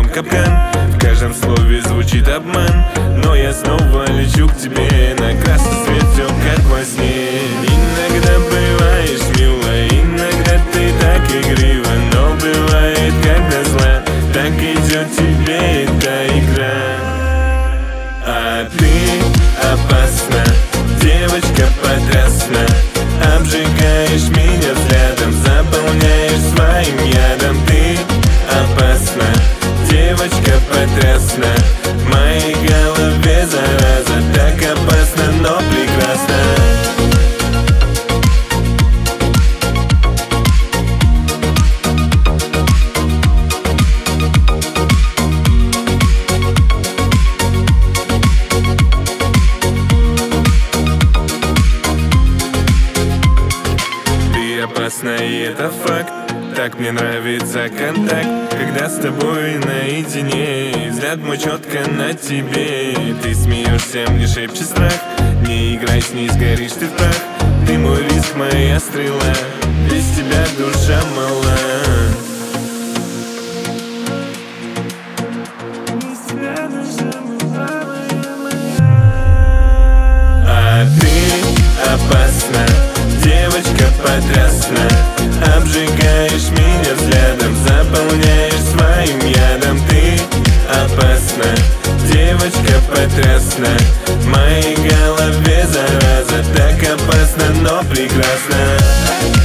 капкан. В каждом слове звучит обман, но я снова лечу к тебе на красный свет, все как во сне. Иногда бываешь мило, иногда ты так игрива, но бывает, когда зла, так идет тебе эта игра. А ты опасна, девочка потрясна, обжигаешь меня взглядом, заполняешь своим ядом. Ты опасна, девочка потрясна, в моей голове зараза, так опасно, но прекрасно. Опасно, и это факт. Так мне нравится контакт, когда с тобой наедине. Взгляд мой четко на тебе. Ты смеешься, мне шепчет страх. Не играй с ней, сгоришь ты в прах. Ты мой риск, моя стрела, без тебя душа мала. А ты опасна, девочка потрясна, обжигаешь меня взглядом, заполняешь своим ядом. Ты опасна, девочка потрясна, в моей голове зараза, так опасно, но прекрасно.